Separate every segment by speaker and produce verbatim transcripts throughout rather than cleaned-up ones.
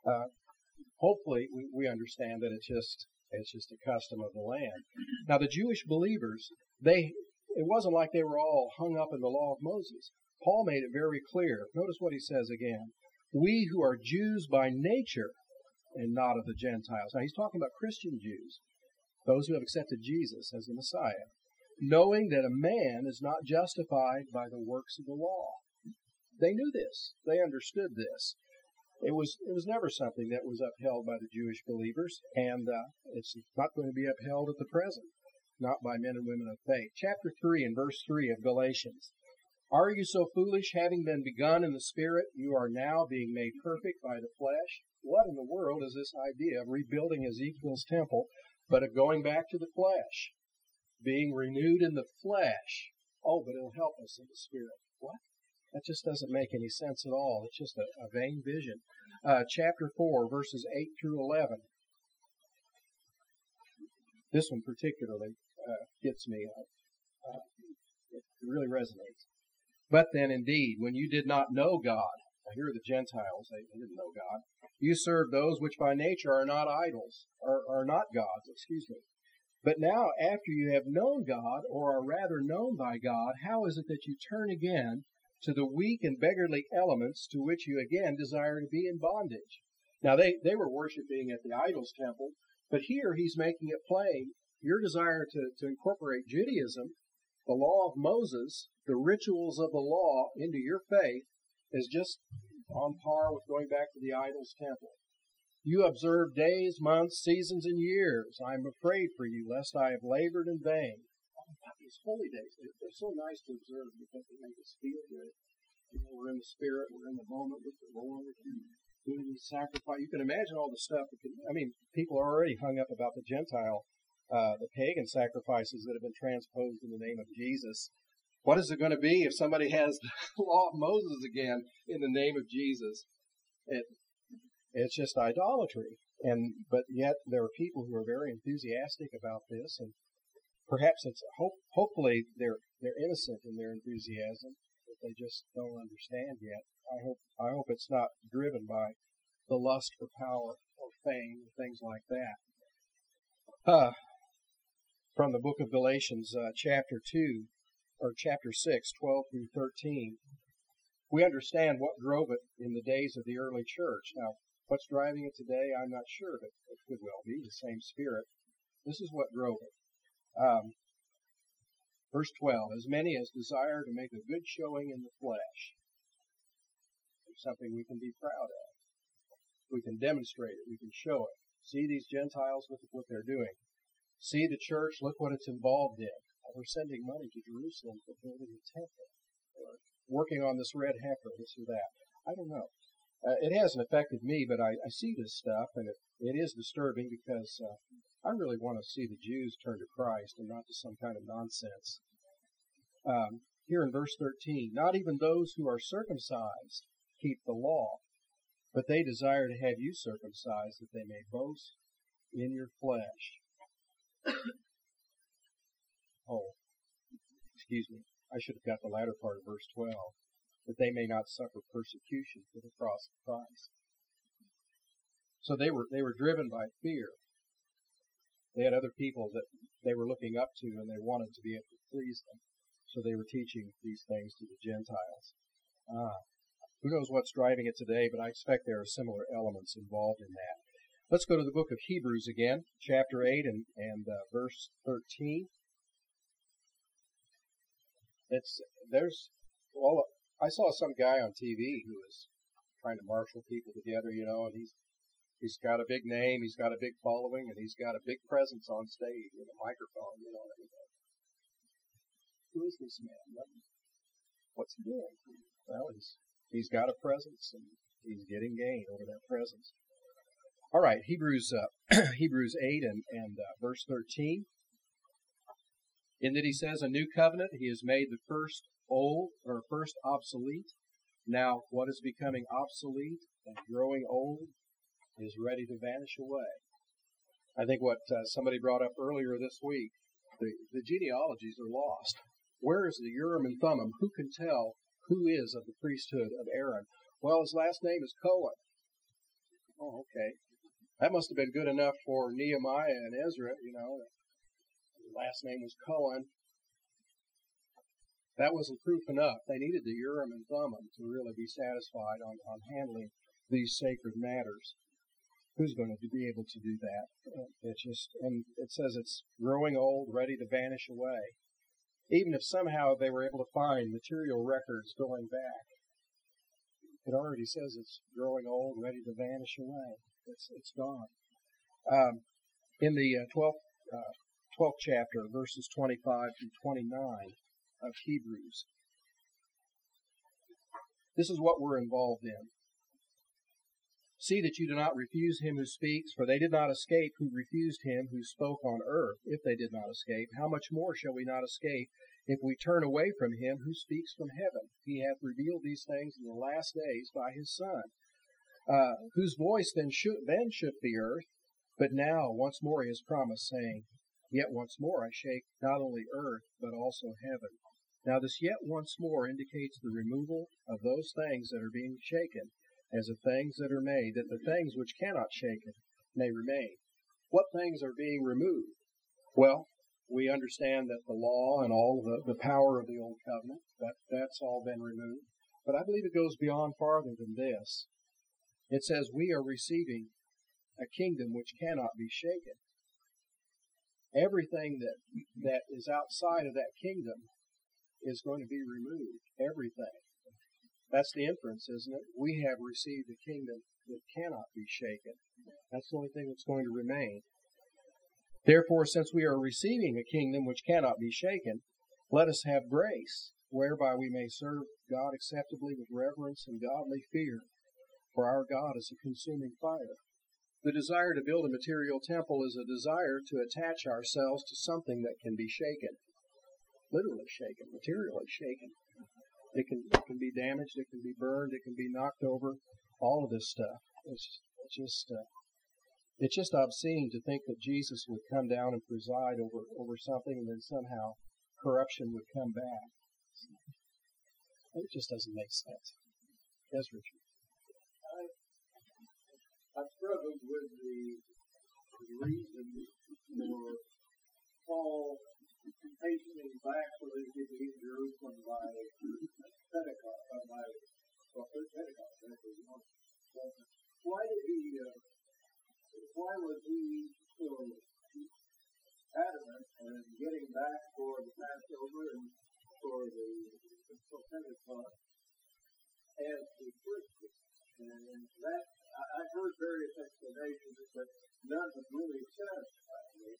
Speaker 1: Uh, hopefully, we, we understand that it's just it's just a custom of the land. Now, the Jewish believers, they it wasn't like they were all hung up in the law of Moses. Paul made it very clear. Notice what he says again. We who are Jews by nature and not of the Gentiles. Now, he's talking about Christian Jews, those who have accepted Jesus as the Messiah, knowing that a man is not justified by the works of the law. They knew this. They understood this. It was it was never something that was upheld by the Jewish believers, and uh, it's not going to be upheld at the present, not by men and women of faith. Chapter three and verse three of Galatians. Are you so foolish, having been begun in the Spirit, you are now being made perfect by the flesh? What in the world is this idea of rebuilding Ezekiel's temple, but of going back to the flesh? Being renewed in the flesh. Oh, but it'll help us in the Spirit. What? That just doesn't make any sense at all. It's just a, a vain vision. Uh, chapter four, verses eight through eleven. This one particularly uh, gets me. Uh, uh, it really resonates. But then, indeed, when you did not know God, now here are the Gentiles, they, they didn't know God, you served those which by nature are not idols, or are not gods, excuse me. But now, after you have known God, or are rather known by God, how is it that you turn again to the weak and beggarly elements to which you again desire to be in bondage? Now, they, they were worshiping at the idol's temple, but here he's making it plain, your desire to, to incorporate Judaism, the law of Moses, the rituals of the law into your faith is just on par with going back to the idol's temple. You observe days, months, seasons, and years. I am afraid for you, lest I have labored in vain. Oh, God, these holy days, they're, they're so nice to observe because they make us feel good. You know, we're in the Spirit, we're in the moment with the Lord, doing the sacrifice. You can imagine all the stuff. That can, I mean, people are already hung up about the Gentile Uh, the pagan sacrifices that have been transposed in the name of Jesus. What is it going to be if somebody has the law of Moses again in the name of Jesus? It, it's just idolatry. And but yet there are people who are very enthusiastic about this, and perhaps it's hope, hopefully they're they're innocent in their enthusiasm, but they just don't understand yet. I hope I hope it's not driven by the lust for power or fame or things like that. Uh, From the book of Galatians, uh, chapter two, or chapter six, twelve through thirteen, we understand what drove it in the days of the early church. Now, what's driving it today, I'm not sure, but it could well be the same spirit. This is what drove it. Um, verse twelve, as many as desire to make a good showing in the flesh. It's something we can be proud of. We can demonstrate it. We can show it. See these Gentiles, look at what they're doing. See the church, look what it's involved in. Oh, we're sending money to Jerusalem for building a temple, or working on this red heifer, this or that. I don't know. Uh, it hasn't affected me, but I, I see this stuff, and it, it is disturbing because uh, I really want to see the Jews turn to Christ and not to some kind of nonsense. Um, here in verse thirteen, not even those who are circumcised keep the law, but they desire to have you circumcised that they may boast in your flesh. Oh, excuse me. I should have got the latter part of verse twelve. That they may not suffer persecution for the cross of Christ. So they were they were driven by fear. They had other people that they were looking up to, and they wanted to be able to please them. So they were teaching these things to the Gentiles. Ah, who knows what's driving it today, but I expect there are similar elements involved in that. Let's go to the book of Hebrews again, chapter eight and, and uh, verse thirteen. It's, there's, well, I saw some guy on T V who was trying to marshal people together, you know, and he's, he's got a big name, he's got a big following, and he's got a big presence on stage with a microphone, you know what I mean? Who is this man? What, what's he doing? Well, he's, he's got a presence, and he's getting gain over that presence. All right, Hebrews uh, Hebrews eight and, and uh, verse thirteen. In that he says, a new covenant, he has made the first old, or first obsolete. Now, what is becoming obsolete and growing old is ready to vanish away. I think what uh, somebody brought up earlier this week, the, the genealogies are lost. Where is the Urim and Thummim? Who can tell who is of the priesthood of Aaron? Well, his last name is Cohen. Oh, Oh, okay. That must have been good enough for Nehemiah and Ezra, you know. The last name was Cohen. That wasn't proof enough. They needed the Urim and Thummim to really be satisfied on, on handling these sacred matters. Who's going to be able to do that? It's just, and it says it's growing old, ready to vanish away. Even if somehow they were able to find material records going back, it already says it's growing old, ready to vanish away. It's it's gone. Um, in the uh, twelfth, uh, twelfth chapter, verses twenty-five through twenty-nine of Hebrews, this is what we're involved in. See that you do not refuse him who speaks, for they did not escape who refused him who spoke on earth. If they did not escape, how much more shall we not escape if we turn away from him who speaks from heaven? He hath revealed these things in the last days by his Son, uh, whose voice then shook, then shook the earth, but now once more he has promised, saying, Yet once more I shake not only earth, but also heaven. Now this yet once more indicates the removal of those things that are being shaken, as of things that are made, that the things which cannot shake it may remain. What things are being removed? Well, we understand that the law and all the, the power of the Old Covenant, that, that's all been removed. But I believe it goes beyond farther than this. It says we are receiving a kingdom which cannot be shaken. Everything that that is outside of that kingdom is going to be removed. Everything. That's the inference, isn't it? We have received a kingdom that cannot be shaken. That's the only thing that's going to remain. Therefore, since we are receiving a kingdom which cannot be shaken, let us have grace, whereby we may serve God acceptably with reverence and godly fear, for our God is a consuming fire. The desire to build a material temple is a desire to attach ourselves to something that can be shaken. Literally shaken, materially shaken. It can, it can be damaged, it can be burned, it can be knocked over, all of this stuff. It's, it's just uh, it's just obscene to think that Jesus would come down and preside over, over something and then somehow corruption would come back. It just doesn't make sense. Yes, Richard?
Speaker 2: I, I struggled with the, the reason for Paul hastening back so that he could leave Jerusalem by Pentecost, uh, by well, Pentecost, actually. Why did he? Uh, why was he so adamant in getting back for the Passover and for the for Pentecost as a Christian? And that I, I heard various explanations, but none have really satisfied me.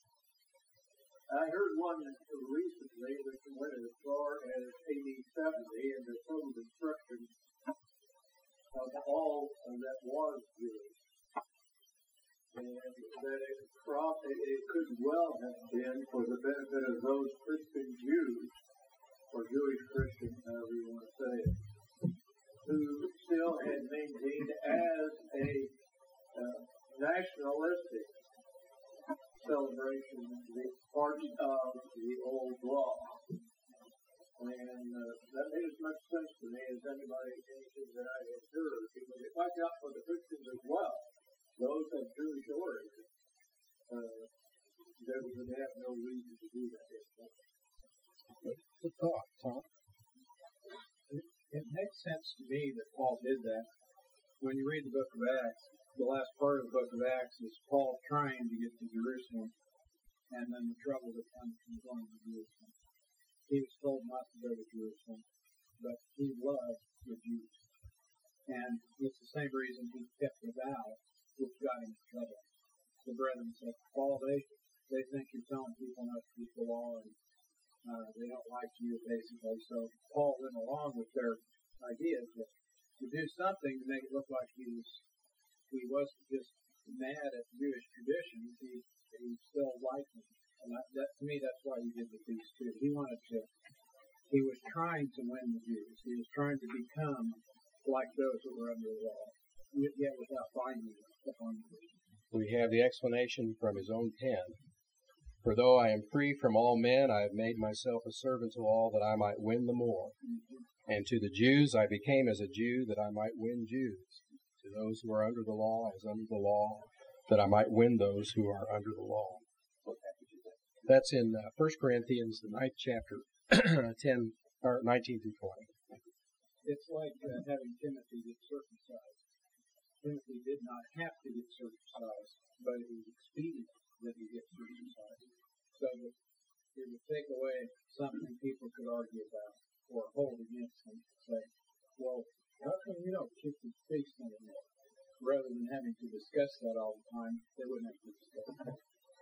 Speaker 2: I heard one recently which went as far as A D seventy and the total destruction of all that was Jewish. And that it, probably, it could well have been for the benefit of those Christian Jews, or Jewish Christians, however you want to say it, who still had maintained as a uh, nationalistic celebration the parts of the old law. And uh, that made as much sense to me as anybody, anything that I had heard, because it watched out for the Christians as well, those of Jewish origin. Uh, they would have no reason to do that.
Speaker 1: Good thought, Tom.
Speaker 3: It, it makes sense to me that Paul did that. When you read the book of Acts, the last part of the book of Acts is Paul trying to get to Jerusalem, and then the trouble that comes from going to Jerusalem. He was told not to go to Jerusalem, but he loved the Jews. And it's the same reason he kept the vow, which got him in trouble. The brethren said, Paul, they, they think you're telling people not to keep the law, and uh, they don't like you, basically. So Paul went along with their ideas that to do something to make it look like he was he wasn't just mad at Jewish traditions, he, he still liked them. And that, that, to me, that's why he did the feast too. He wanted to, he was trying to win the Jews. He was trying to become like those that were under the law, yet without binding upon the Christians.
Speaker 1: We have the explanation from his own pen. For though I am free from all men, I have made myself a servant to all, that I might win the more. Mm-hmm. And to the Jews I became as a Jew, that I might win Jews. To those who are under the law as under the law, that I might win those who are under the law. That's in uh, First Corinthians, the ninth chapter, ten or nineteen through twenty.
Speaker 3: It's like uh, having Timothy get circumcised. Timothy did not have to get circumcised, but it was expedient that he get circumcised, so that it would take away something people could argue about or hold against him and say, well, how come you don't keep the feast anymore? Rather than having to discuss that all the time, they wouldn't have to discuss it.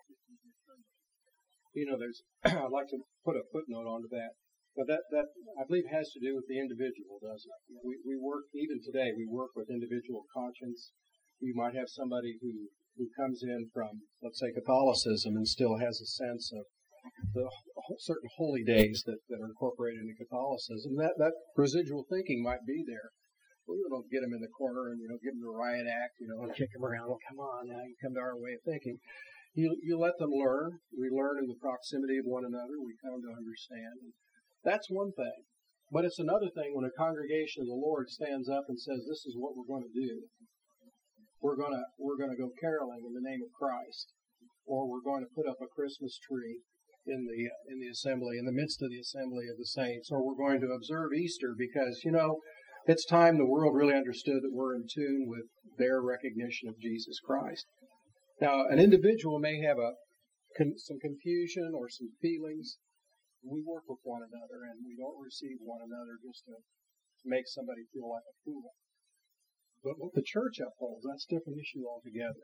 Speaker 1: You know, there's, I'd like to put a footnote onto that. But that, that, I believe, has to do with the individual, doesn't it? We, we work, even today, we work with individual conscience. You might have somebody who, who comes in from, let's say, Catholicism and still has a sense of the certain holy days that, that are incorporated into Catholicism. That, that residual thinking might be there. Well, you don't get them in the corner and, you know, give them the riot act, you know, and kick them around. Well, come on now, you come to our way of thinking. You, you let them learn. We learn in the proximity of one another. We come to understand. And that's one thing. But it's another thing when a congregation of the Lord stands up and says, this is what we're going to do. We're going to, we're going to go caroling in the name of Christ. Or we're going to put up a Christmas tree in the, in the assembly, in the midst of the assembly of the saints. Or we're going to observe Easter because, you know, it's time the world really understood that we're in tune with their recognition of Jesus Christ. Now, an individual may have a, con, some confusion or some feelings. We work with one another, and we don't receive one another just to make somebody feel like a fool. But what the church upholds, that's a different issue altogether.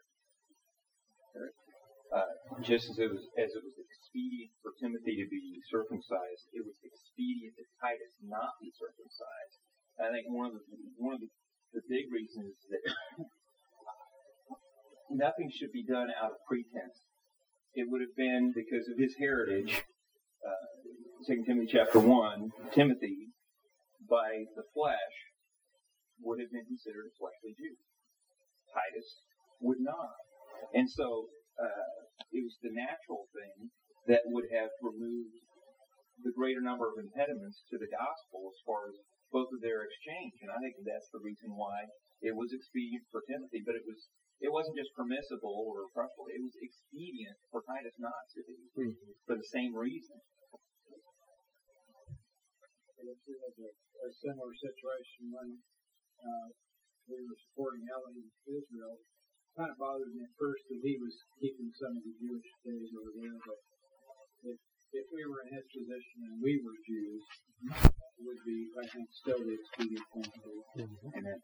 Speaker 4: Uh, just as it was as it was expedient for Timothy to be circumcised, it was expedient that Titus not be circumcised. I think one of the one of the, the big reasons is that nothing should be done out of pretense. It would have been because of his heritage. Uh, Second Timothy chapter one, Timothy, by the flesh, would have been considered a fleshly Jew. Titus would not. And so uh, it was the natural thing that would have removed the greater number of impediments to the gospel as far as both of their exchange. And I think that's the reason why it was expedient for Timothy. But it was it wasn't just permissible or preferable. It was expedient for Titus not to be, mm-hmm. for the same reason.
Speaker 3: We had a, a similar situation when uh, we were supporting Ellen in Israel. It kind of bothered me at first that he was keeping some of the Jewish days over there, but if, if we were in his position and we were Jews, it would be, I think, still the expedient thing to do.
Speaker 4: Amen.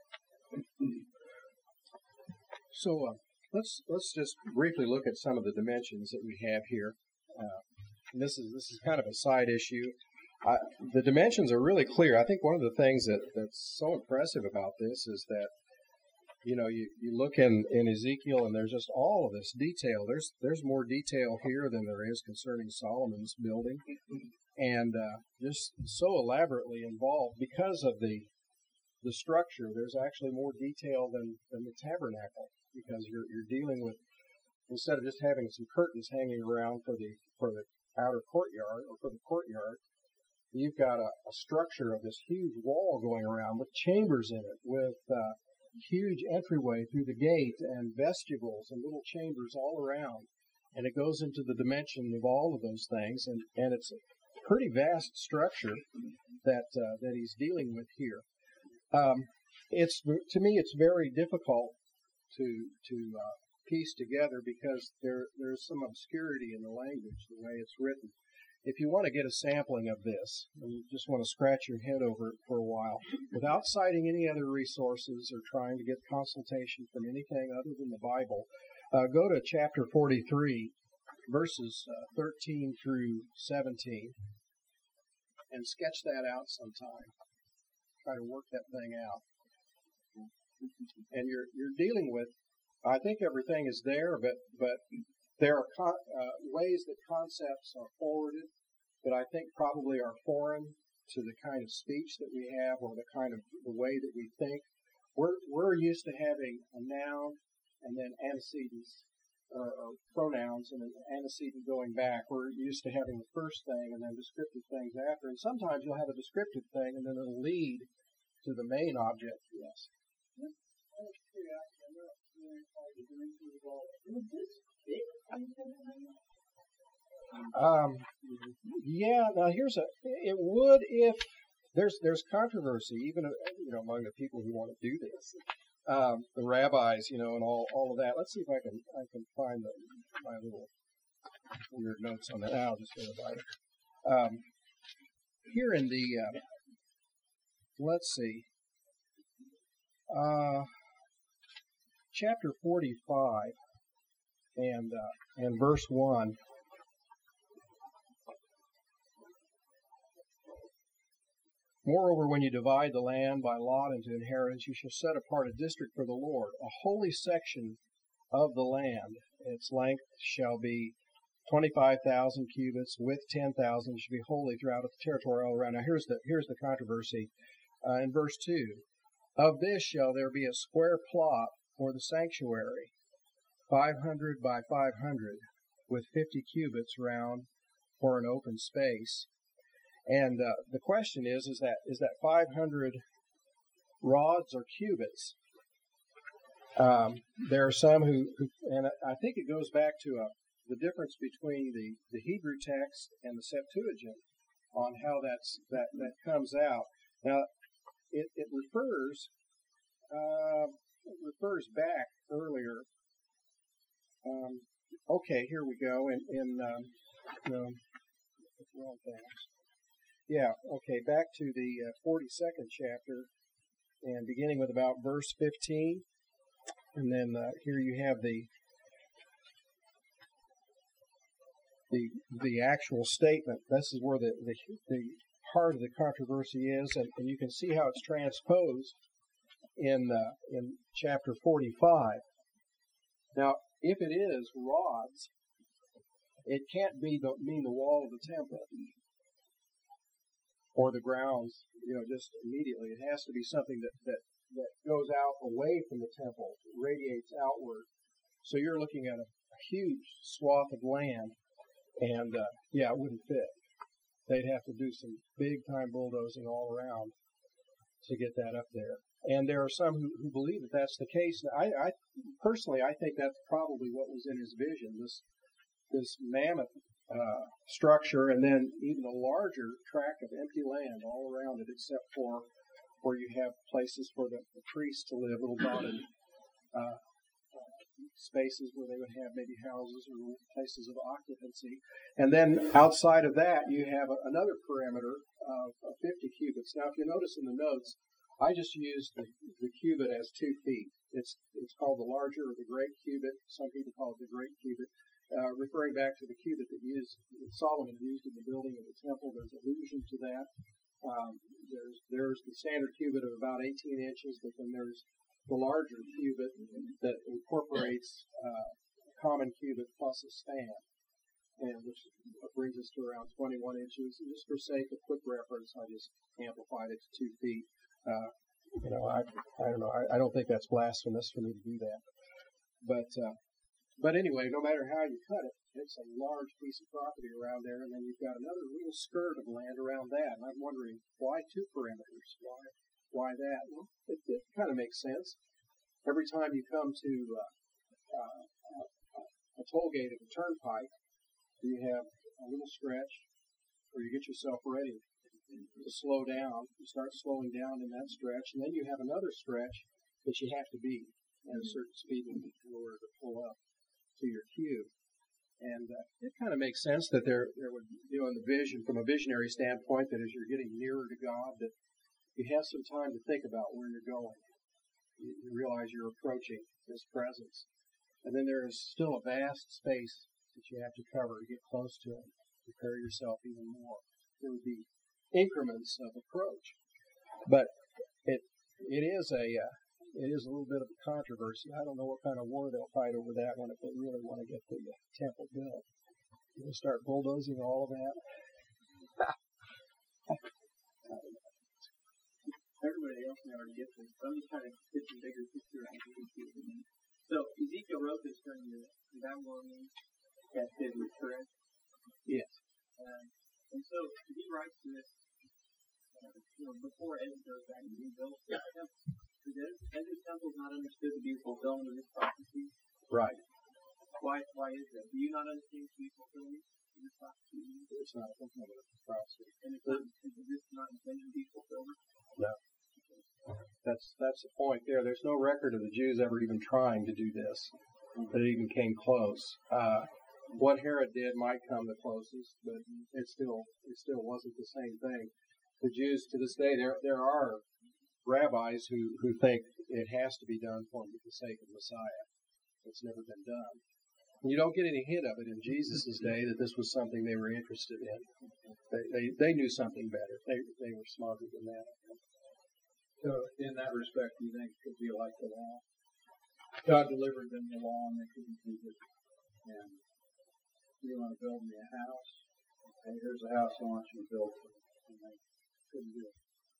Speaker 1: So uh, let's let's just briefly look at some of the dimensions that we have here. Uh, this is this is kind of a side issue. Uh, the dimensions are really clear. I think one of the things that, that's so impressive about this is that, you know, you, you look in, in Ezekiel and there's just all of this detail. There's there's more detail here than there is concerning Solomon's building, and uh, just so elaborately involved because of the the structure. There's actually more detail than, than the tabernacle because you're you're dealing with, instead of just having some curtains hanging around for the for the outer courtyard or for the courtyard. You've got a, a structure of this huge wall going around with chambers in it, with uh, huge entryway through the gate and vestibules and little chambers all around. And it goes into the dimension of all of those things, and, and it's a pretty vast structure that uh, that he's dealing with here. Um, it's to me, it's very difficult to to uh, piece together because there there's some obscurity in the language, the way it's written. If you want to get a sampling of this, and you just want to scratch your head over it for a while, without citing any other resources or trying to get consultation from anything other than the Bible, uh, go to chapter forty-three, verses uh, thirteen through seventeen, and sketch that out sometime. Try to work that thing out. And you're you're dealing with, I think everything is there, but but. There are con- uh, ways that concepts are forwarded that I think probably are foreign to the kind of speech that we have or the kind of the way that we think. We're we're used to having a noun and then antecedents or, or pronouns and an antecedent going back. We're used to having the first thing and then descriptive things after. And sometimes you'll have a descriptive thing and then it'll lead to the main object. Yes. Um, yeah. Now here's a. It would if there's there's controversy even uh, you know among the people who want to do this. Um, the rabbis, you know, and all all of that. Let's see if I can I can find the, my little weird notes on that. I'll just go to the Bible. Um, here in the uh, let's see, uh, chapter forty-five and uh, and verse one. Moreover, when you divide the land by lot into inheritance, you shall set apart a district for the Lord, a holy section of the land. Its length shall be twenty-five thousand cubits, width ten thousand. It shall be holy throughout the territory all around. Now, here's the here's the controversy uh, in verse two. Of this shall there be a square plot for the sanctuary, five hundred by five hundred, with fifty cubits round for an open space. And uh, the question is, is that is that five hundred rods or cubits? Um, there are some who, who, and I think it goes back to a, the difference between the, the Hebrew text and the Septuagint on how that's that, that comes out. Now, it, it refers uh, it refers back earlier. Um, okay, here we go. In in um, no, wrong things. Yeah, okay, back to the uh, forty-second chapter, and beginning with about verse fifteen, and then uh, here you have the the the actual statement. This is where the the, the heart of the controversy is, and, and you can see how it's transposed in uh, in chapter forty-five. Now, if it is rods, it can't be the, mean the wall of the temple or the grounds, you know, just immediately. It has to be something that, that, that goes out away from the temple, radiates outward. So you're looking at a, a huge swath of land, and uh, yeah, it wouldn't fit. They'd have to do some big-time bulldozing all around to get that up there. And there are some who, who believe that that's the case. Now, I, I personally, I think that's probably what was in his vision, this this mammoth uh, structure, and then even a larger tract of empty land all around it, except for where you have places for the, the priests to live, little dotted uh, uh, spaces where they would have maybe houses or places of occupancy. And then outside of that, you have a, another perimeter of, of fifty cubits. Now, if you notice in the notes, I just used the, the cubit as two feet. It's it's called the larger or the great cubit. Some people call it the great cubit, uh, referring back to the cubit that used that Solomon used in the building of the temple. There's allusion to that. Um, there's there's the standard cubit of about eighteen inches, but then there's the larger cubit that incorporates uh, a common cubit plus a span, and which brings us to around twenty-one inches. And just for sake of quick reference, I just amplified it to two feet. Uh, you know, I I don't know. I, I don't think that's blasphemous for me to do that. But uh, but anyway, no matter how you cut it, it's a large piece of property around there, and then you've got another little skirt of land around that. And I'm wondering why two perimeters? Why why that? Well, it, it kind of makes sense. Every time you come to uh, uh, a toll gate of a turnpike, you have a little stretch where you get yourself ready to slow down. You start slowing down in that stretch, and then you have another stretch that you have to be at a certain speed in order to pull up to your cube. And uh, it kind of makes sense that there, there would, you know, in the vision, from a visionary standpoint, that as you're getting nearer to God, that you have some time to think about where you're going. You, you realize you're approaching His presence. And then there is still a vast space that you have to cover to get close to Him, prepare yourself even more. There would be increments of approach, but it it is a uh, it is a little bit of a controversy. I don't know what kind of war they'll fight over that one if they really want to get the uh, temple built. They'll start bulldozing all of that.
Speaker 5: Everybody else now already gets this. So I'm just trying to get some bigger picture. So Ezekiel wrote this during the Babylonian captivity, correct?
Speaker 1: Yes.
Speaker 5: Um, and so he writes this, uh, you know, before Ezra goes back and rebuilds the temple. Ezra's temple is not understood to be a fulfillment of this prophecy.
Speaker 1: Right.
Speaker 5: Why? Why is that? Do you not understand to be fulfillment of this prophecy?
Speaker 1: It's not a fulfillment of this prophecy.
Speaker 5: And it's not, is this not intended to be fulfillment?
Speaker 1: No. That's that's the point there. There's no record of the Jews ever even trying to do this. That it even came close. Uh, what Herod did might come the closest, but it still it still wasn't the same thing. The Jews to this day, there there are rabbis who, who think it has to be done for the sake of Messiah. It's never been done. You don't get any hint of it in Jesus' day that this was something they were interested in. They they, they knew something better. They they were smarter than that.
Speaker 3: So in that respect, you think it could be like the law? God delivered them the law and they couldn't keep it. And you want to build me a house? Okay, here's a house I want you to build. And they couldn't do it.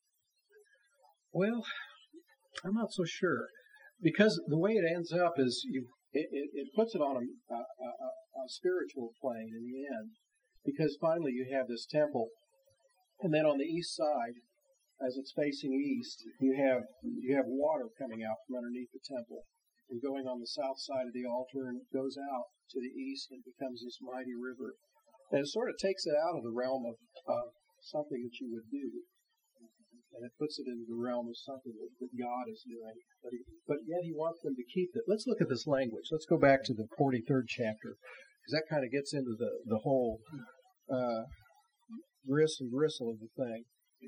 Speaker 1: Well, I'm not so sure. Because the way it ends up is you, it, it, it puts it on a, a, a, a spiritual plane in the end. Because finally you have this temple. And then on the east side, as it's facing east, you have you have water coming out from underneath the temple and going on the south side of the altar, and it goes out to the east and becomes this mighty river. And it sort of takes it out of the realm of uh, something that you would do, and it puts it into the realm of something that, that God is doing. But, he, but yet He wants them to keep it. Let's look at this language. Let's go back to the forty-third chapter, because that kind of gets into the the whole uh, grist and gristle of the thing.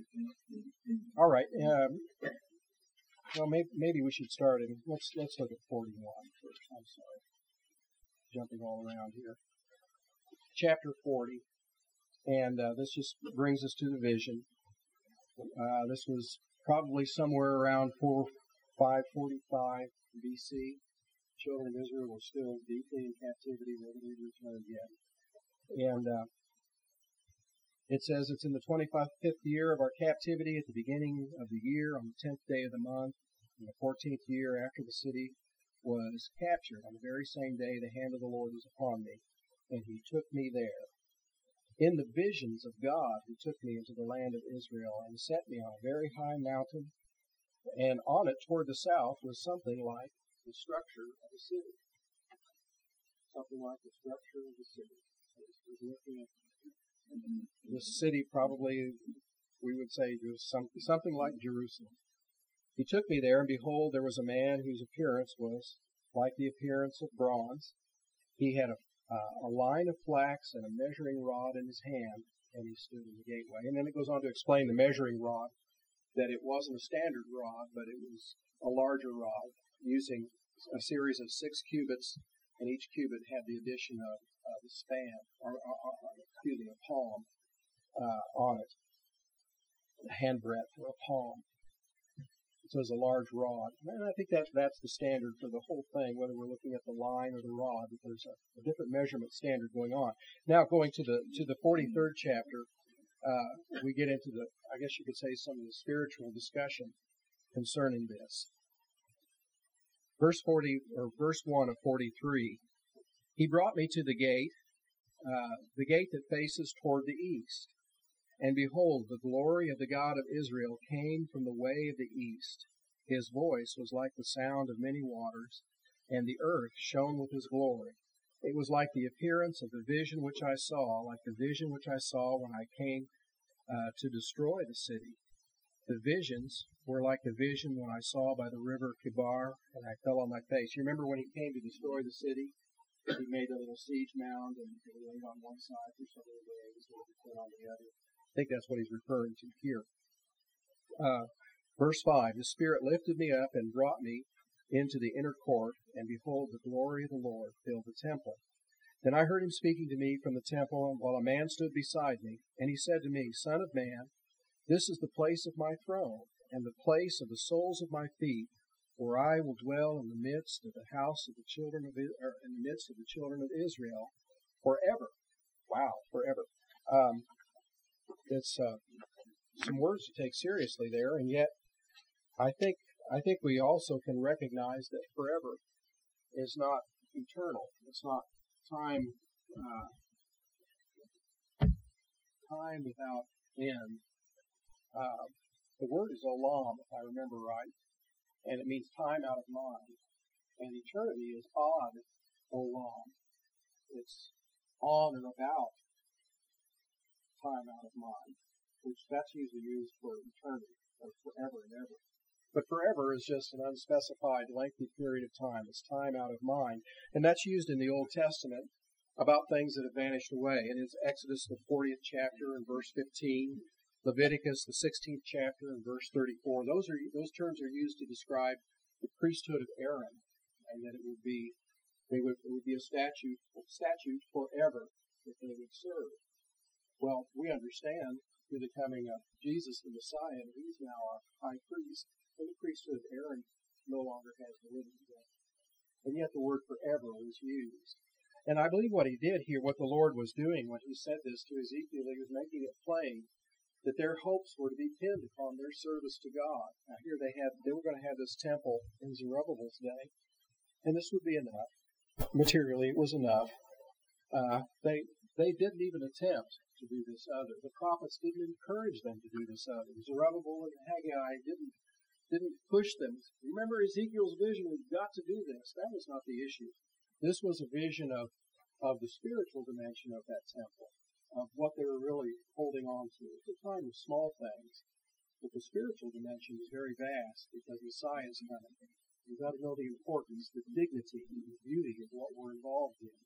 Speaker 1: All right. Um, well, maybe, maybe we should start in. Let's let's look at forty-one first. I'm sorry, jumping all around here. Chapter forty, and uh, this just brings us to the vision. Uh, this was probably somewhere around four, five forty-five B C. Children of Israel were still deeply in captivity, ready to return again, and. Uh, It says it's in the twenty-fifth year of our captivity, at the beginning of the year, on the tenth day of the month, in the fourteenth year after the city was captured. On the very same day, the hand of the Lord was upon me, and He took me there. In the visions of God, He took me into the land of Israel and set me on a very high mountain, and on it toward the south was something like the structure of a city. Something like the structure of a city. So he's looking at this city, probably, we would say, was some, something like Jerusalem. He took me there, and behold, there was a man whose appearance was like the appearance of bronze. He had a, uh, a line of flax and a measuring rod in his hand, and he stood in the gateway. And then it goes on to explain the measuring rod, that it wasn't a standard rod, but it was a larger rod, using a series of six cubits, and each cubit had the addition of uh, the span, or, or, or excuse me, a palm uh, on it, a handbreadth or a palm. So it's a large rod. And I think that that's the standard for the whole thing, whether we're looking at the line or the rod, that there's a, a different measurement standard going on. Now going to the to the forty-third chapter, uh, we get into the, I guess you could say, some of the spiritual discussion concerning this. Verse forty, or verse one of forty-three. He brought me to the gate, uh, the gate that faces toward the east. And behold, the glory of the God of Israel came from the way of the east. His voice was like the sound of many waters, and the earth shone with His glory. It was like the appearance of the vision which I saw, like the vision which I saw when I came uh, to destroy the city. The visions were like the vision when I saw by the river Kibar, and I fell on my face. You remember when He came to destroy the city? He made a little siege mound, and he laid on one side for several days, and he put on the other. I think that's what he's referring to here. Uh, verse five, the Spirit lifted me up and brought me into the inner court, and behold, the glory of the Lord filled the temple. Then I heard Him speaking to me from the temple, while a man stood beside me, and he said to me, Son of man, this is the place of my throne, and the place of the soles of my feet, for I will dwell in the midst of the house of the children of or in the midst of the children of Israel forever. Wow, forever. Um, it's uh, some words to take seriously there, and yet I think I think we also can recognize that forever is not eternal. It's not time uh, time without end. Uh, the word is olam, if I remember right. and it means time out of mind. And eternity is odd, olam. It's on and about time out of mind, which that's usually used for eternity, or forever and ever. But forever is just an unspecified lengthy period of time. It's time out of mind. And that's used in the Old Testament about things that have vanished away. And it's Exodus, the fortieth chapter, and verse fifteen. Leviticus, the sixteenth chapter, and verse thirty-four. Those are those terms are used to describe the priesthood of Aaron, and that it would be they would it would be a statute statute forever that they would serve. Well, we understand through the coming of Jesus the Messiah, and he's now our high priest, and the priesthood of Aaron no longer has validity. And yet the word forever was used. And I believe what he did here, what the Lord was doing when he said this to Ezekiel, he was making it plain that their hopes were to be pinned upon their service to God. Now here they had, they were going to have this temple in Zerubbabel's day, and this would be enough. Materially, it was enough. Uh, they they didn't even attempt to do this other. The prophets didn't encourage them to do this other. Zerubbabel and Haggai didn't didn't push them. Remember Ezekiel's vision, we've got to do this. That was not the issue. This was a vision of, of the spiritual dimension of that temple, of what they were really holding on to. It's a time of small things, but the spiritual dimension is very vast because Messiah is coming. We've got to know the importance, the dignity, and the beauty of what we're involved in.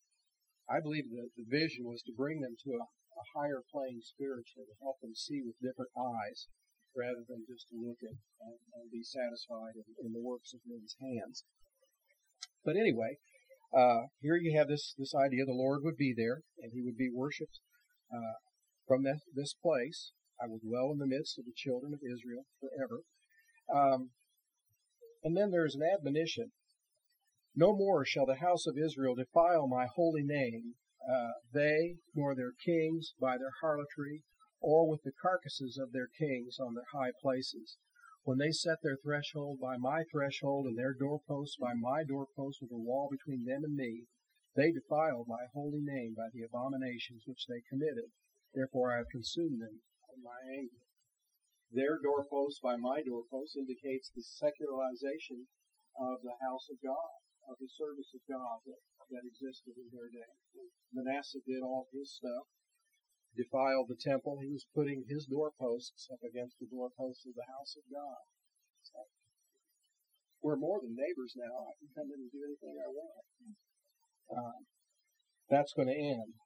Speaker 1: I believe that the vision was to bring them to a, a higher plane spiritually, to help them see with different eyes, rather than just to look at and, and be satisfied in, in the works of men's hands. But anyway, uh, here you have this, this idea the Lord would be there, and he would be worshipped uh, from this, this place. I will dwell in the midst of the children of Israel forever. Um, and then there's an admonition. No more shall the house of Israel defile my holy name, uh, they nor their kings by their harlotry, or with the carcasses of their kings on their high places. When they set their threshold by my threshold, and their doorposts by my doorposts, with a wall between them and me, they defiled my holy name by the abominations which they committed. Therefore I have consumed them in my anger. Their doorposts by my doorposts indicates the secularization of the house of God, of the service of God that, that existed in their day. Manasseh did all his stuff, defiled the temple. He was putting his doorposts up against the doorposts of the house of God. So, we're more than neighbors now. I can come in and do anything I want. Uh, that's going to end.